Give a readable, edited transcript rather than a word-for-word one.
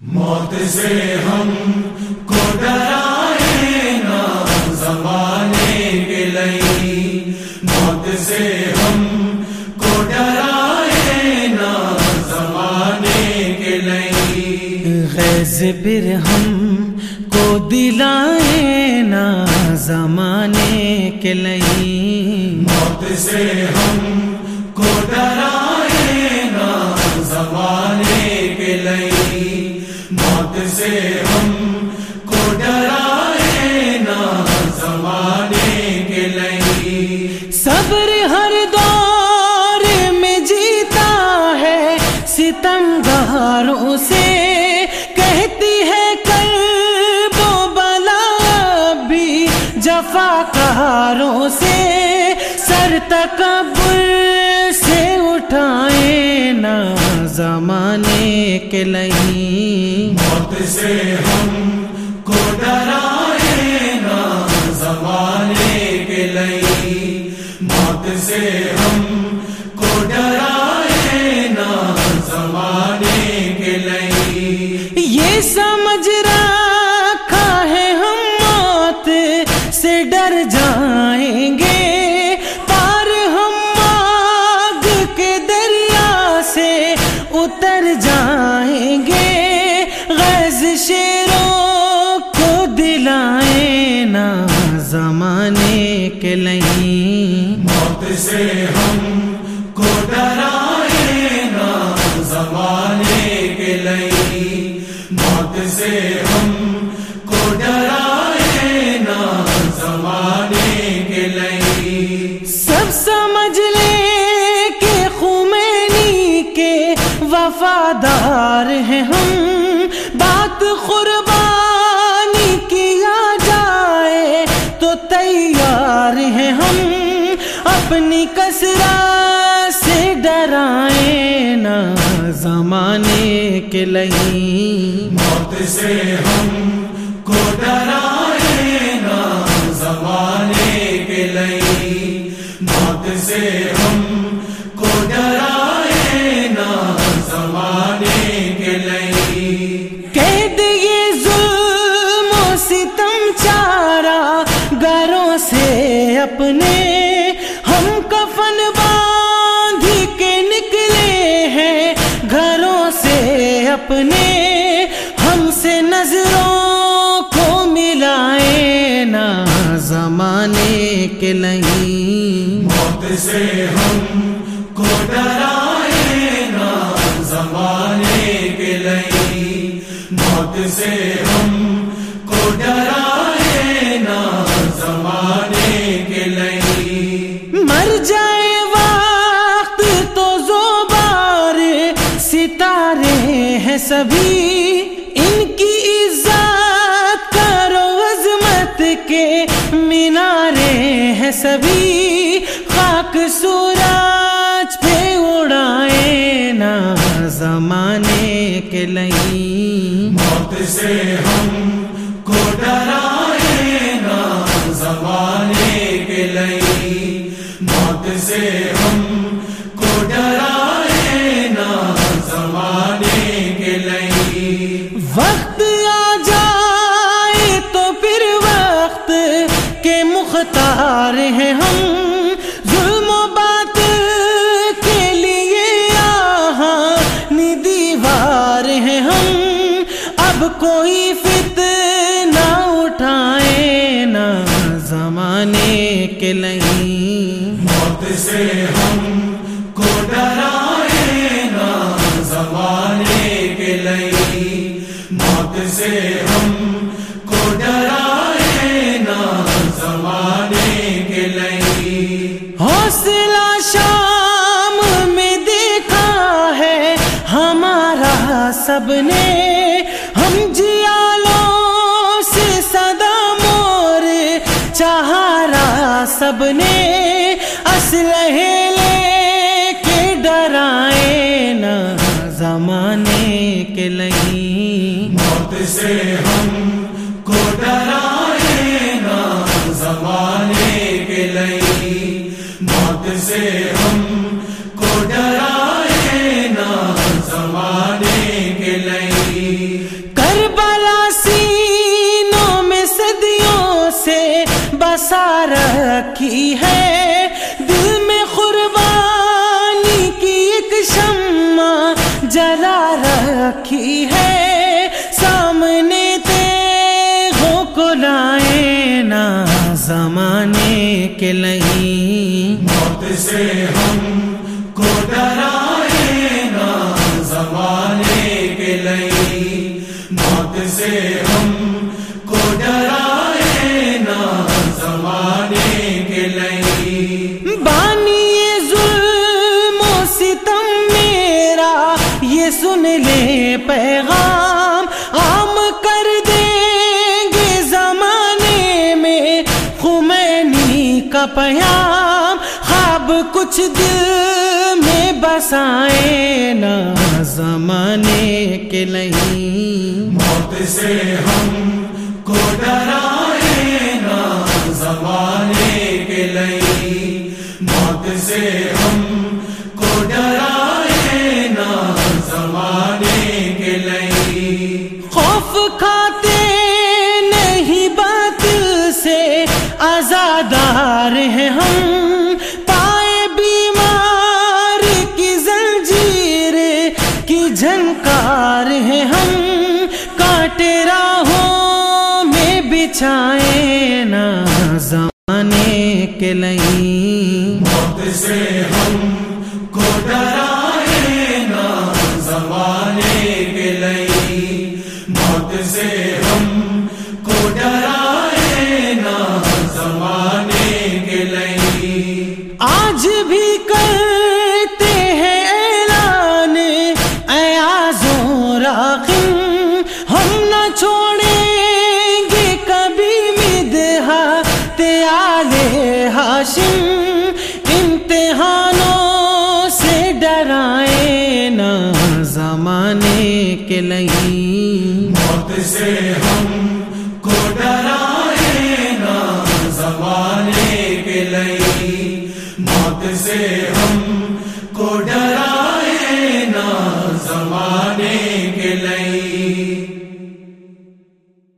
موت سے ہم کو ڈرائے نہ زمانے کے لئی، موت سے ہم کو ڈرائے نہ زمانے کے لئی، غیظ برہم کو دلائے نہ زمانے کے لئی، موت سے ہم کو ڈرائے نہ زمانے کے لئی، موت سے ہم کو ڈرائے نہ زمانے کے لئی، صبر ہر دور میں جیتا ہے ستمگاروں سے، کہتی ہے کرب و بلا بھی جفاکاروں سے، سر تکبر سے اٹھائے نہ زمانے کے لئی، موت سے ہم کو ڈرائے نہ زمانے کے لئی، موت سے ہم کو ڈرائے نہ زمانے کے لئی، یہ سمجھ رکھا ہے ہم موت سے ڈر جائیں گے، پار ہم آگ کے دریا سے اتر جائیں گے، غیظ شیروں کو دلائے نہ زمانے کے لئی، موت سے ہم کو ڈرائے نہ زمانے کے لئی، موت سے ہم کو ڈرائے نہ زمانے کے لئی، سب سمجھ لیں کہ خمینی کے وفادار ہیں ہم، بات قربانی کیا جائے تو تیار ہیں ہم، اپنی کثرت سے ڈرائے نہ زمانے کے لئی، موت سے ہم کو ڈرائے نہ زمانے کے لئی، موت سے ہم کو ڈرائے نہ زمانے کے لئی، قید یہ ظلم و ستم چارہ گھروں سے اپنے، ہم کفن باندھ کے نکلے ہیں گھروں سے اپنے، ہم سے نظروں کو ملائے نہ زمانے کے لئی، موت سے ہم کو ڈرائے نہ زمانے کے لئی، موت سے ہم کو ڈرائے نہ زمانے کے لئی، مر جائے وقت تو زوبار ستارے ہیں سبھی، ان کی عزت کرو عظمت کے مینارے ہیں سبھی، خاک سورج پہ اڑائے نہ زمانے کے لئی، موت سے ہم کو ڈرائے نہ زمانے کے لئی، موت سے ہم کو ڈرائے نہ زمانے کے لئی، وقت آ جائے تو پھر وقت کے مختار ہیں ہم، ظلم و باطل کے لیے یہاں دیوار ہیں ہم، اب کوئی فتنہ اٹھائے نہ زمانے کے لئی، موت سے ہم کو ڈرائے نہ زمانے کے لئی، موت سے ہم کو ڈرائے نہ زمانے کے لئی، حوصلہ شام میں دیکھا ہے ہمارا سب نے، ہم جیالوں سے صدا مور چہارا سب نے، اسلحے لے کے ڈرائے نہ زمانے کے لئی، موت سے ہم کو ڈرائے نہ زمانے کے لئی، موت سے ہم کو ڈرائے نہ زمانے کے لئی، सजा रखी है सामने तेगों को लाए ना जमाने के लई। मौत से हम को डराए ना जमाने के लई, मौत से हम को डराए ना जमाने के लई। बानी ये जुल्म और सितम मेरा ये सुन ले पैगाम, आम कर देंगे जमाने में खुमैनी का पयाम। ख्वाब कुछ दिल में बसाए ना जमाने के लई। मौत से हम को डराए ना जमाने के लई, मौत से हम को डराए ना जमाने के लई। खौफ खाते नहीं बातिल से आजादार हैं हम, पाए बीमार की जंजीर की झनकार हैं हम। कांटे राहों में बिछाए ना जमाने के लई। मौत से हम को डराए ना जमाने के लई, मौत से हम को डराए ना जमाने के लई। आज भी करते हैं ऐलान ऐ आज़ो राग़िब, हम न छोड़ेंगे कभी मिदहा आले हाशिम। इम्तिहानों से डराए ना जमाने के लई। मौत से हम को डराए ना जमाने के लई, मौत से हम को डराए ना जमाने